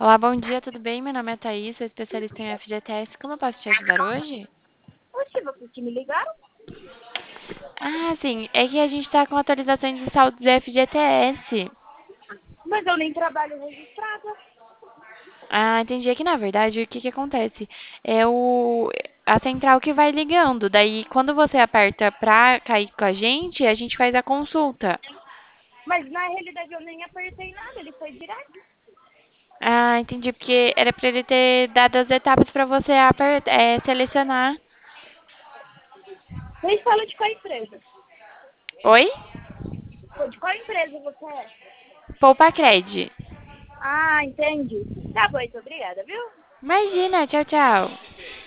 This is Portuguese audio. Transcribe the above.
Olá, bom dia, tudo bem? Meu nome é Thaís, sou especialista em FGTS. Como eu posso te ajudar hoje? Oxe, vocês que me ligaram? Ah, sim, é que a gente tá com atualizações de saldos do FGTS. Mas eu nem trabalho registrada. Ah, entendi. É que na verdade o que que acontece? É a central que vai ligando. Daí, quando você aperta pra cair com a gente faz a consulta. Mas na realidade eu nem apertei nada, ele foi direto. Ah, entendi, porque era pra ele ter dado as etapas pra você selecionar. Vocês falam de qual empresa? Oi? Pô, de qual empresa você é? Poupa Cred. Ah, entendi. Tá bom, então, obrigada, viu? Imagina, tchau, tchau.